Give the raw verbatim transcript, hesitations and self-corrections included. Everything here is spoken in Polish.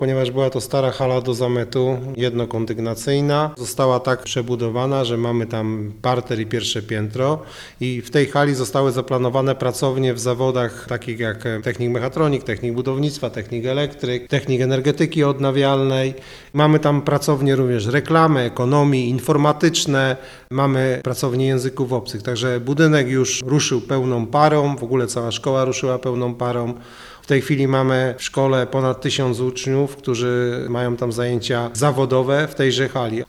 Ponieważ była to stara hala do zamętu, jednokondygnacyjna, została tak przebudowana, że mamy tam parter i pierwsze piętro i w tej hali zostały zaplanowane pracownie w zawodach takich jak technik mechatronik, technik budownictwa, technik elektryk, technik energetyki odnawialnej. Mamy tam pracownie również reklamy, ekonomii, informatyczne, mamy pracownie języków obcych, także budynek już ruszył pełną parą, w ogóle cała szkoła ruszyła pełną parą. W tej chwili mamy w szkole ponad tysiąc uczniów, którzy mają tam zajęcia zawodowe w tejże hali.